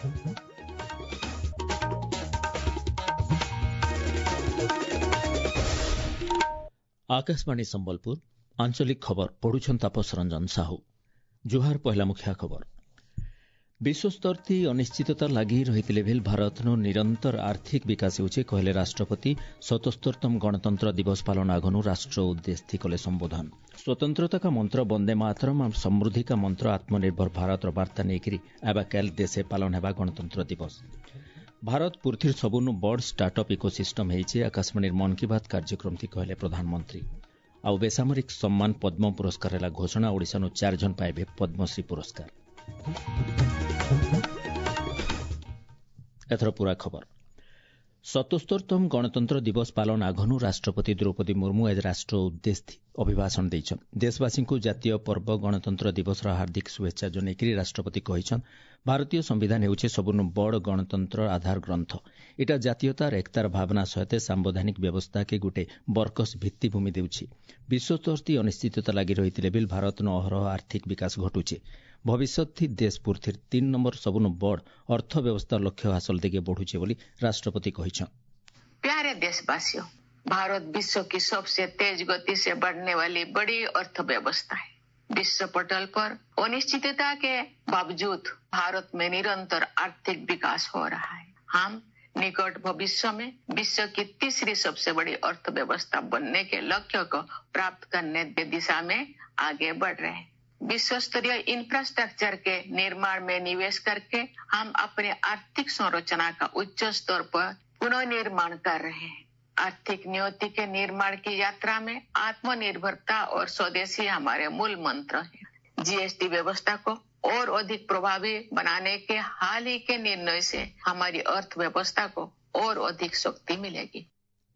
आकाशवाणी संबलपुर आंचलिक खबर पढ़ुछन तापस रंजन साहू। जुहार पहला मुख्य खबर। विश्वस्तरती अनिश्चितता लगी रही भेल भारतनो निरंतर आर्थिक विकास होचे कहले राष्ट्रपति 77तम गणतंत्र दिवस पालन आगनु राष्ट्र उद्देश्य कले संबोधन। स्वतंत्रता का मंत्र वंदे मातरम और समृद्धि का मंत्र आत्मनिर्भर भारत वार्ता नेकरी एबाकाल देशे पालन हेबा गणतंत्र दिवस। भारत पृथ्वीर सबुनु बड़ स्टार्टअप इकोसिस्टम हेइचे आकाशवाणी मन की बात कार्यक्रम थी कहले प्रधानमंत्री। आउ बेसामरिक सम्मान पद्म पुरस्कार हेला घोषणा। ओडिशानु 4 जन पाइबे पद्मश्री पुरस्कार। एथर पूरा खबर। 77तम गणतंत्र दिवस पालन आघनु राष्ट्रपति द्रौपदी मुर्मू आज राष्ट्र उद्देश्य अभिभाषण देइछन। देशवासी को जातीय पर्व गणतंत्र दिवस हार्दिक शुभेच्छा जनाई राष्ट्रपति कहिछन भारतीय संविधान हेउछे सबुनु बड़ गणतंत्र आधार ग्रंथ। एटा जातीयतार एकतार भावना सहित संवैधानिक व्यवस्था के गोटे बरकस भित्तिभूमि देउछि। विश्वस्तरती अनिश्चितता लागि रहितिले बेल भारतनो अहरह आर्थिक विकास घटुछि। भविष्यत थी देश पृथ्वीर 3 नंबर सबुनु बड़ अर्थव्यवस्था लक्ष्य हासिल दिगे बढ़ुछि बोली राष्ट्रपति कहिछन। प्यारे देशवासियों, भारत विश्व की सबसे तेज गति से बढ़ने वाली बड़ी अर्थव्यवस्था है। विश्व पटल पर अनिश्चितता के बावजूद भारत में निरंतर आर्थिक विकास हो रहा है। हम निकट भविष्य में विश्व की तीसरी सबसे बड़ी अर्थव्यवस्था बनने के लक्ष्य को प्राप्त करने की दिशा में आगे बढ़ रहे हैं। विश्व स्तरीय इंफ्रास्ट्रक्चर के निर्माण में निवेश करके हम अपने आर्थिक संरचना का उच्च स्तर पर पुनर्निर्माण कर रहे हैं। आर्थिक नियति के निर्माण की यात्रा में आत्मनिर्भरता और स्वदेशी हमारे मूल मंत्र हैं। जीएसटी व्यवस्था को और अधिक प्रभावी बनाने के हाल ही के निर्णय से हमारी अर्थव्यवस्था को और अधिक शक्ति मिलेगी।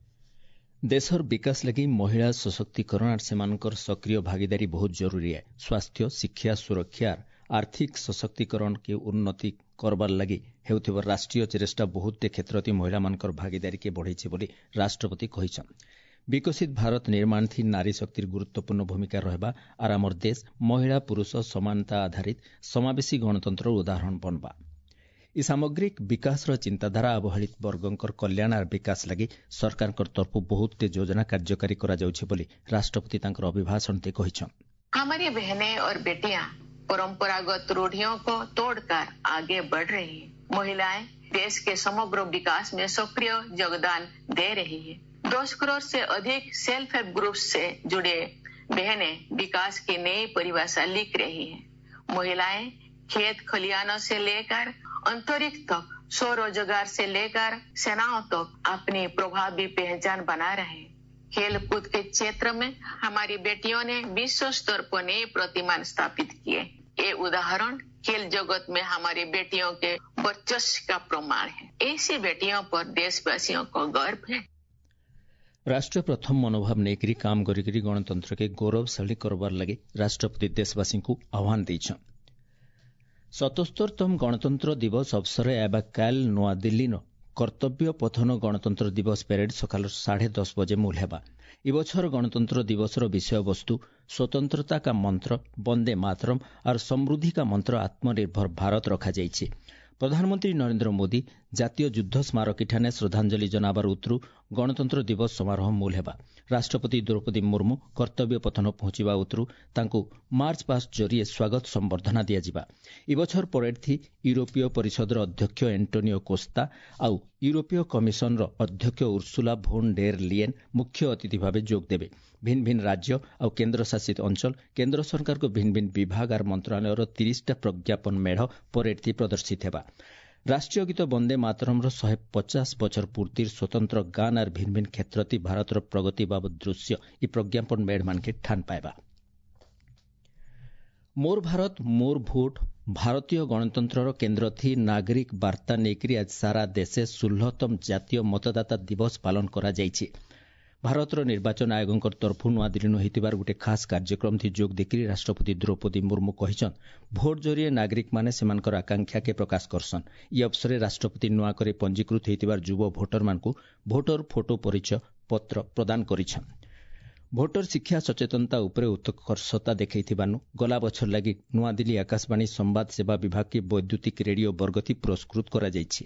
देशर विकास लगी महिला सशक्तिकरण और सेमानकर सक्रिय भागीदारी बहुत जरूरी है। स्वास्थ्य, शिक्षा, सुरक्षा आर्थिक सशक्तिकरण के उन्नति करबार लगी हेउथिबर राष्ट्रीय चेष्टा बहुत क्षेत्र महिला मानकर भागीदारी के बढ़ाई बोली राष्ट्रपति कहिछन। विकसित भारत निर्माण थी नारी शक्तिर गुरुत्वपूर्ण भूमिका रहबा और आमर देश महिला पुरुष समानता आधारित समावेशी गणतंत्र उदाहरण बनबा। इ सामग्रिक विकास चिंताधारा अवहेलित वर्गंकर कल्याण और विकास लगी सरकार तरफ बहुत योजना कार्यकारी करा जाउछि बोली राष्ट्रपति तांकर अभिभाषण ते कहिछन। हमारी बहनें और बेटियां परंपरागत रूढ़ियों को तोड़कर आगे बढ़ रही हैं। महिलाएं देश के समग्र विकास में सक्रिय योगदान दे रही है। 10 करोड़ से अधिक सेल्फ हेल्प ग्रुप से जुड़े बहनें विकास की नई परिभाषा लिख रही हैं। महिलाएं खेत खलियानों से लेकर अंतरिक्ष तक, स्वरोजगार से लेकर सेनाओं तक अपनी प्रभावी पहचान बना रहे हैं। खेल कूद के क्षेत्र में हमारी बेटियों ने विश्व स्तर पर नए प्रतिमान स्थापित किए। ये उदाहरण खेल जगत में हमारी बेटियों के वर्चस्व का प्रमाण है। ऐसी बेटियों पर देशवासियों को गर्व है। राष्ट्र प्रथम मनोभाव नेकरी काम करी गणतंत्र के गौरवशाली करबार लगे राष्ट्रपति देशवासी को आह्वान देछन। 77तम गणतंत्र दिवस अवसर एबाकाल नूआदिल्ली कर्तव्य पथन गणतंत्र दिवस परेड सकाल 10:30 बजे मूल हेबा। इबछर गणतंत्र दिवसर विषय वस्तु स्वतंत्रता का मंत्र वंदे मातरम और समृद्धि का मंत्र आत्मनिर्भर भारत रखा जाइछि। प्रधानमंत्री नरेंद्र मोदी जातीय युद्ध स्मारकी ठाने श्रद्धांजलि जनाबार उतरू गणतंत्र दिवस समारोह मूल हेबा। राष्ट्रपति द्रौपदी मुर्मू कर्तव्य पथन पहुंचवा उतरू तांकु मार्च पास्ट जरिए स्वागत संबर्धना दियाजिबा। इबछर परेड थी यूरोपीय परिषदर अध्यक्ष एंटोनियो कोस्ता आउ यूरोपीय कमिशन अध्यक्ष उर्सुला भोन डेर लियन मुख्य अतिथि भावे जोग देबे। भिन्न भिन्न राज्य और केन्द्र शासित अंचल केन्द्र सरकार को भिन्न भिन्न विभाग और मंत्रालय 30टा प्रज्ञापन मेढ़ परेड थी प्रदर्शित हेबा। राष्ट्रीय गीत वंदे मातरम 150 बछर पूर्तिर स्वतंत्र गान और भिन्न भिन्न क्षेत्र भारतर प्रगति बाबद दृश्य इ प्रज्ञापन मेढ़ मान के ठान पाएबा। मोर भारत मोर भोट भारतीय गणतंत्र केन्द्र थी नागरिक वार्ता नेकरी आज सारा देशे 16तम जातीय मतदाता दिवस पालन करा जाइछि। भारतर निर्वाचन आयोग तरफ नूआदिल्ली होइतिबार गोटे खास कार्यक्रम थी जोग देकरी राष्ट्रपति द्रौपदी मुर्मू कहिछन भोट जरिए नागरिक माने सेमानकर आकांक्षा के प्रकाश करसन। इ अवसर राष्ट्रपति नुआ करे पंजीकृत होइतिबार युवा भोटर मानकु भोटर फोटो परिचय पत्र प्रदान करिछन। ଭୋଟର ଶିକ୍ଷା ସଚେତନତା ଉପରେ ଉତ୍କର୍ଷତା ଦେଖାଇଥିବାରୁ ଗଲା ବছର ଲାଗି ନୂଆଦିଲ୍ଲୀ ଆକାଶବାଣୀ ସମ୍ବାଦ ସେବା ବିଭାଗକେ ବୈଦ୍ୟୁତିକ ରେଡିଓ ବର୍ଗତି ପୁରସ୍କୃତ କରାଯାଇଛି।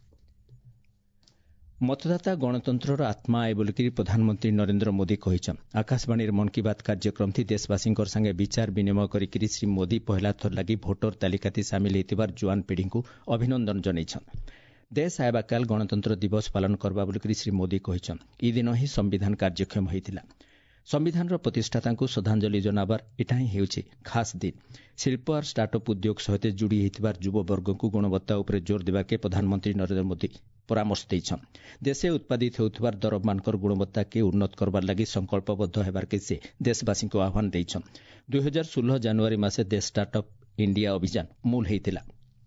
मतदाता गणतंत्रर आत्मा आए बोलिकी प्रधानमंत्री नरेंद्र मोदी कहिछन। आकाशवाणी मन की बात कार्यक्रम थी देशवासी संगे विचार विनिमय करी श्री मोदी पहला थर लगी भोटर तालिकाती सामिल होतिबार जुआन पीढ़ी को अभिनंदन जनाइछन। देश आएबा काल गणतंत्र दिवस पालन करबा बोलिकी श्री मोदी कहिछन। ई दिन ही संविधान कार्यक्षम होइतिला। संविधानर प्रतिष्ठातांकु श्रद्धांजलि जनाबार एटा ही हेउछि खास दिन। शिल्प और स्टार्टअप उद्योग सहित जोड़ी होइतिबार युववर्ग को गुणवत्ता उपरे जोर देबाके प्रधानमंत्री नरेंद्र मोदी परामर्श देछन। देशे उत्पादित होउथिबार द्रव्यमानकर गुणवत्ता के उन्नत करबार लागि संकल्पबद्ध हेबार के से देशवासी को आह्वान देछन। 2016 जनवरी मासे देश स्टार्टअप इंडिया अभियान मूल हेतिला।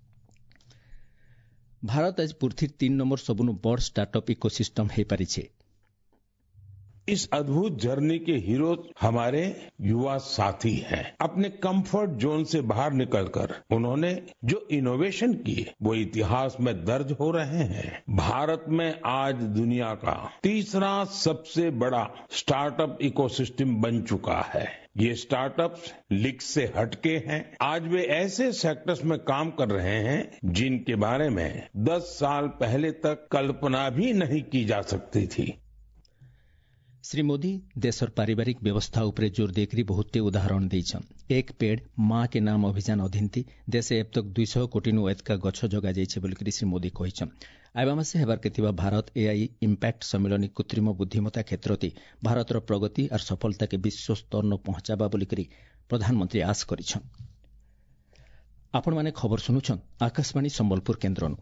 भारत आज पृथ्वी 3 नंबर सबुनु बड़ स्टार्टअप इकोसिस्टम हे पारिछे। इस अद्भुत जर्नी के हीरो हमारे युवा साथी हैं। अपने कंफर्ट जोन से बाहर निकलकर उन्होंने जो इनोवेशन किए वो इतिहास में दर्ज हो रहे हैं। भारत में आज दुनिया का तीसरा सबसे बड़ा स्टार्टअप इकोसिस्टम बन चुका है। ये स्टार्टअप्स लीग से हटके हैं। आज वे ऐसे सेक्टर्स में काम कर रहे हैं जिनके बारे में 10 साल पहले तक कल्पना भी नहीं की जा सकती थी। श्री मोदी देशर पारिवारिक व्यवस्था उपरे जोर देकरी बहुते उदाहरण देछन। एक पेड़ मां के नाम अभियान अधीन देशे अब तक 200 कोटी नु अधिक गछ जगा जाइछे बोलिकरी श्री मोदी कहिछन। आइबा मासे हेबार के थिबा भारत एआई इम्पैक्ट सम्मेलन कृत्रिम बुद्धिमत्ता क्षेत्रती भारतर प्रगति और सफलता के विश्व स्तर न पहुंचाबा बोलिकरी प्रधानमंत्री आश करिछन। आपण माने खबर सुनुछन आकाशवाणी संबलपुर केन्द्रनु।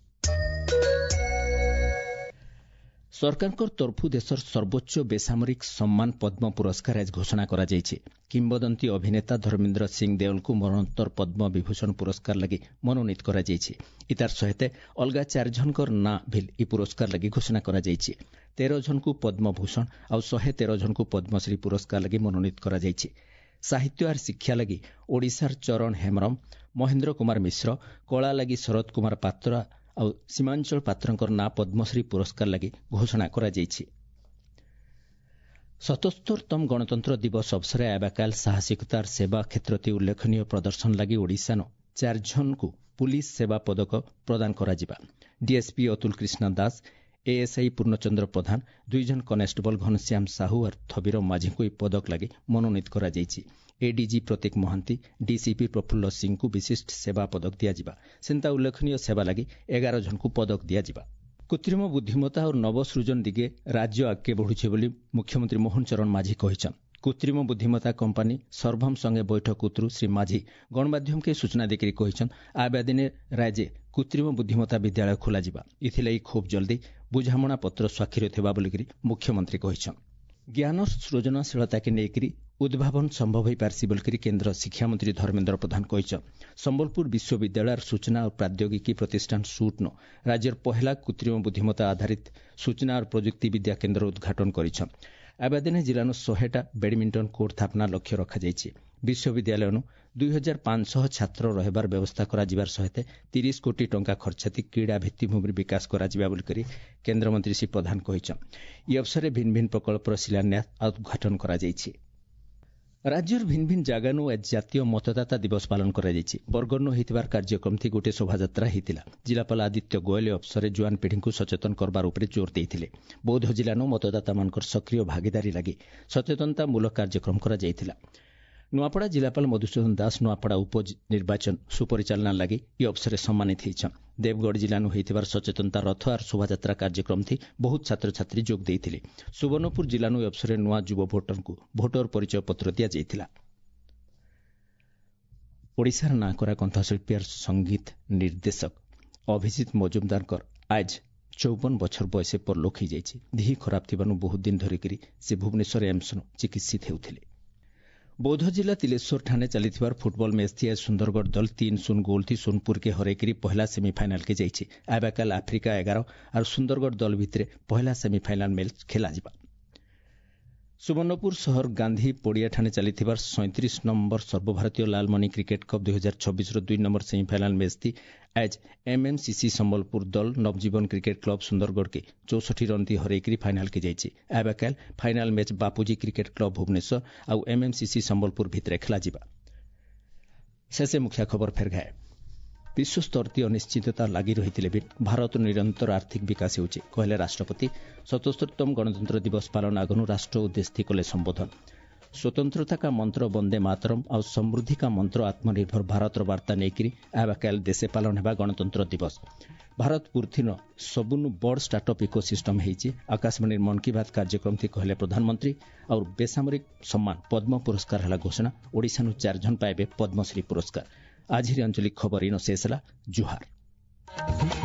सरकारको तरफु देशर सर्वोच्च बेसामरिक सम्मान पद्म पुरस्कार आज घोषणा करा जाइछे। किंबदंती अभिनेता धर्मेन्द्र सिंह देओल को मरणोत्तर पद्म विभूषण पुरस्कार लगी मनोनीत करा जाइछे। इतार सहित अलगा 4 जनकर ना भी ई पुरस्कार लगी घोषणा करा जाइछे। 13 जन को पद्म भूषण और 113 जन को पद्मश्री पुरस्कार लगी मनोनीत करा जाइछे। साहित्य और शिक्षा लगी ओडिशार चरण हेम्रम, महेंद्र कुमार मिश्र, कला लगी शरद कुमार पात्र और सीमांचल पात्रंकर ना पद्मश्री पुरस्कार लगी घोषणा करा जाइछे। 77तम गणतंत्र दिवस अवसर आएबा काल साहसिकतार सेवा क्षेत्रती उल्लेखनीय प्रदर्शन लगी ओडिशानो 4 जन को पुलिस सेवा पदक प्रदान करा जिबा। डीएसपी अतुल कृष्ण दास, एएसआई पूर्णचंद्र प्रधान, 2 जन कनेस्टेबल घनश्याम साहू और थबीर माझी को पदक लगी मनोनीत करा जाइछी। एडीजी प्रतीक महांती, डीसीपी प्रफुल्ल सिंह को विशिष्ट सेवा पदक दियाजिबा। सेंता उल्लेखनीय सेवा लगी 11 जन को पदक दियाजिबा। कृत्रिम बुद्धिमत्ता और नवसृजन दिगे राज्य आगे बढ़ुछे बोली मुख्यमंत्री मोहन चरण माझी कहिछन। कृत्रिम बुद्धिमत्ता कंपानी सर्वम संगे बैठक उतरु श्री माझी गणमाध्यम के सूचना देकरी कहिछन आबा दिने राज्य कृत्रिम बुद्धिमत्ता विद्यालय खोला जिबा। इथिलाई खूब जल्दी बुझामणा पत्र स्वाक्षर थिबा बोलिकरी मुख्यमंत्री कहिछन। ज्ञान सृजनशीलता के नेकरी उद्भावन संभव हो पारसी बोलिकरी केन्द्र शिक्षा मंत्री धर्मेन्द्र प्रधान कहिछन। संबलपुर विश्वविद्यालय सूचना और प्रौद्योगिकी प्रतिष्ठान सूटनो राज्यर पहला कृत्रिम बुद्धिमत्ता आधारित सूचना और प्रजुक्ति विद्या केन्द्र उद्घाटन करिछन। आबा दिने जिलानो 100टा बैडमिंटन कोर्ट स्थापना लक्ष्य रखा जाइछे। विश्वविद्यालयनु 2500 छात्र रहबार व्यवस्था करा जिबार सहित 30 कोटी टंका खर्चाती क्रीड़ा भित्तिभूमि विकास करा जिबा बोलिकरी केन्द्र मंत्री श्री प्रधान कहिछन। ई अवसर भिन्न भिन्न प्रकल्पर शिलान्यास और उद्घाटन करा जाइछे। राज्यर भिन्न भिन्न जागानु आज जातीय मतदाता दिवस पालन करा जाइछे। बरगढ़ होइतिबार कार्यक्रम थी गोटे शोभायात्रा हेतिला। जिलापाल आदित्य गोयल अवसर जुआन पीढ़ी को सचेतन करबार उपरे जोर देइथिले। बौद्ध जिलानु मतदाता मानकर सक्रिय भागीदारी लागि सचेतनता मूलक कार्यक्रम करा जाइथिला। नुआपड़ा जिलापाल मधुसूदन दास नुआपड़ा उपनिर्वाचन सुपरिचालना लगी ये अवसर सम्मानित होइछन। देवगढ़ जिलानु होइतिबार सचेतनता रथ और शोभायात्रा कार्यक्रम थी बहुत छात्र छात्री जोग देइथिले। सुवर्णपुर जिलानु अवसर नुआ युव भोटर को भोटर परिचय पत्र दिया जाइथिला। ओडिशार नाकरा कंठशिल्पी और संगीत निर्देशक अभिजीत मजुमदार आज 54 बछर बयसे परलोक हो जाइछे। देह खराब थिबानु बहुत दिन धरिकरी से भुवनेश्वर एम्स चिकित्सित हेउथिले। बौद्ध जिला तिलेश्वर ठाणे चलीथिबार फुटबॉल मैच थी आज सुंदरगढ़ दल 3-0 गोल थी सोनपुर के हरेकरी पहला सेमीफाइनाल के जाइछे। आबा काल आफ्रिका 11 और सुंदरगढ़ दल भितरे पहला सेमीफाइनाल मैच खेला जिबा। ସୁବର୍ଣ୍ଣପୁର ସହର ଗାନ୍ଧୀ ପଡ଼ିଆଠାରେ ଚାଲିଥିବା 37 ନମ୍ବର ସର୍ବଭାରତୀୟ ଲାଲମଣି କ୍ରିକେଟ୍ କପ୍ 2026ର 2 ନମ୍ବର ସେମିଫାଇନାଲ ମ୍ୟାଚ୍ଟି ଆଜି ଏମ୍ଏମ୍ସିସି ସମ୍ବଲପୁର ଦଳ ନବଜୀବନ କ୍ରିକେଟ୍ କ୍ଲବ ସୁନ୍ଦରଗଡ଼କେ 64 ରନ୍ ଦି ହରାଇକରି ଫାଇନାଲକୁ ଯାଇଛି। ଏବେକାଲ final match Bapuji cricket club Bhubaneswar ଆଉ ଏମ୍ଏମ୍ସିସି ସମ୍ବଲପୁର ଭିତରେ ଖେଳାଯିବା। ଶେଷେ ମୁଖ୍ୟ ଖବର ଫେରଘାଏ। ବିଶ୍ୱସ୍ତରୀୟ ଅନିଶ୍ଚିତତା ଲାଗି ରହିଥିଲେ ବି ଭାରତର ନିରନ୍ତର ଆର୍ଥିକ ବିକାଶ ହେଉଛି କହିଲେ ରାଷ୍ଟ୍ରପତି। 77ତମ ଗଣତନ୍ତ୍ର ଦିବସ ପାଳନ ଆଗରୁ ରାଷ୍ଟ୍ର ଉଦ୍ଦେଶ୍ୟ କଲେ ସମ୍ବୋଧନ। ସ୍ୱତନ୍ତ୍ରତା କା ମନ୍ତ୍ର ବନ୍ଦେ ମାତରମ୍ ଆଉ ସମୃଦ୍ଧି କା ମନ୍ତ୍ର ଆତ୍ମନିର୍ଭର ଭାରତର ବାର୍ତ୍ତା ନେଇକରି ଏବେକାଲ ଦେଶେ ପାଳନ ହେବା ଗଣତନ୍ତ୍ର ଦିବସ। ଭାରତ ପୃଥିବୀର ସବୁନୁ ବଡ଼ ଷ୍ଟାର୍ଟଅପ୍ ଇକୋସିଷ୍ଟମ ହେଇଛି। ଆକାଶବାଣୀର ମନ୍ କି ବାତ୍ କାର୍ଯ୍ୟକ୍ରମ ଥି କହିଲେ ପ୍ରଧାନମନ୍ତ୍ରୀ। ଆଉ ବେସାମରିକ ସମ୍ମାନ ପଦ୍ମ ପୁରସ୍କାର ହେଲା ଘୋଷଣା। ଓଡ଼ିଶାରୁ 4 ଜଣ ପାଇବେ ପଦ୍ମଶ୍ରୀ ପୁରସ୍କାର। ଆଜିର ଆଞ୍ଚଳିକ ଖବର ଇନ ଶେଷ ହେଲା। ଜୁହାର।